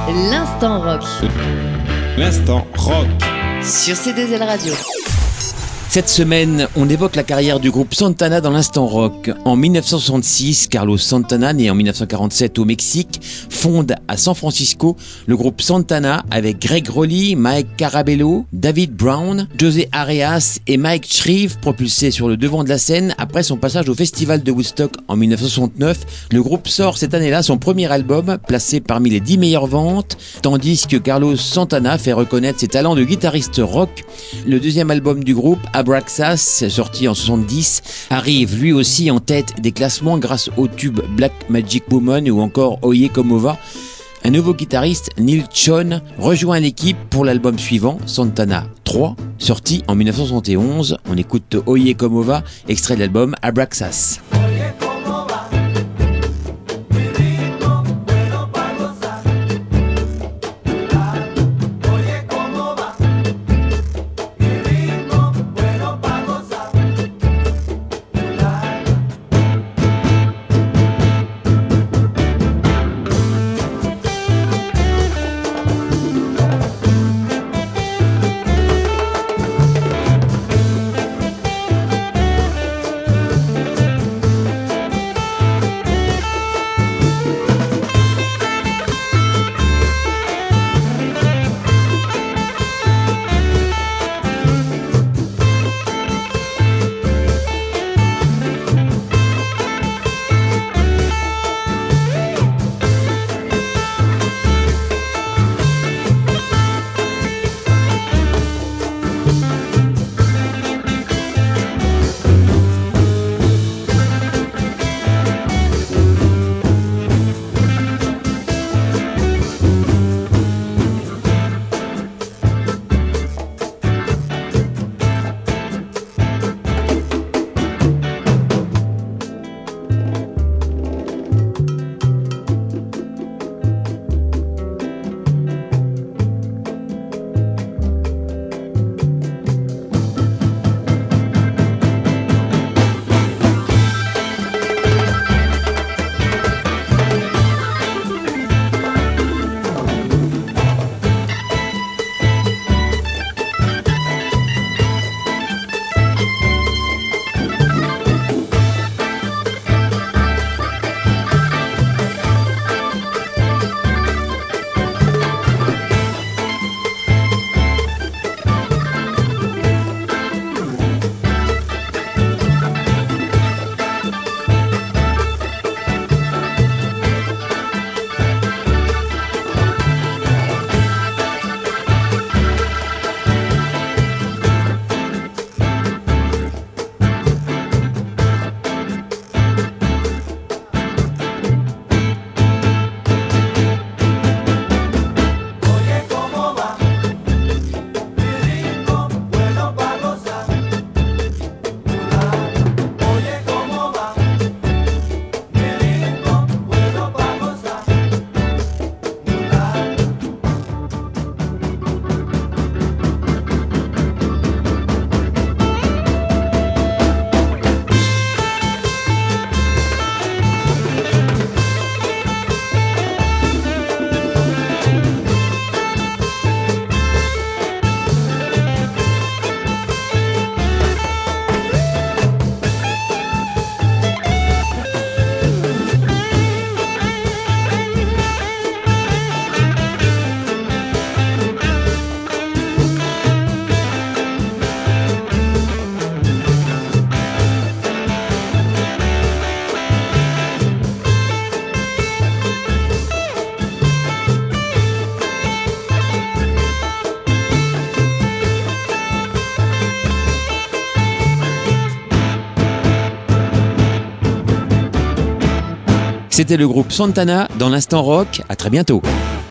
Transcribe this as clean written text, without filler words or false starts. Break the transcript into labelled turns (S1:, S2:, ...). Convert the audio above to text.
S1: L'instant rock.
S2: L'instant rock.
S1: Sur C2L Radio.
S3: Cette semaine, on évoque la carrière du groupe Santana dans l'instant rock. En 1966, Carlos Santana, né en 1947 au Mexique, fonde à San Francisco le groupe Santana avec Greg Rowley, Mike Carabello, David Brown, José Arias et Mike Shreve propulsés sur le devant de la scène après son passage au festival de Woodstock en 1969. Le groupe sort cette année-là son premier album, placé parmi les 10 meilleures ventes, tandis que Carlos Santana fait reconnaître ses talents de guitariste rock. Le deuxième album du groupe, Abraxas, sorti en 70, arrive lui aussi en tête des classements grâce au tube Black Magic Woman ou encore Oye Como Va. Un nouveau guitariste, Neil Schon, rejoint l'équipe pour l'album suivant, Santana 3, sorti en 1971. On écoute Oye Como Va, extrait de l'album Abraxas. C'était le groupe Santana dans l'instant rock. À très bientôt.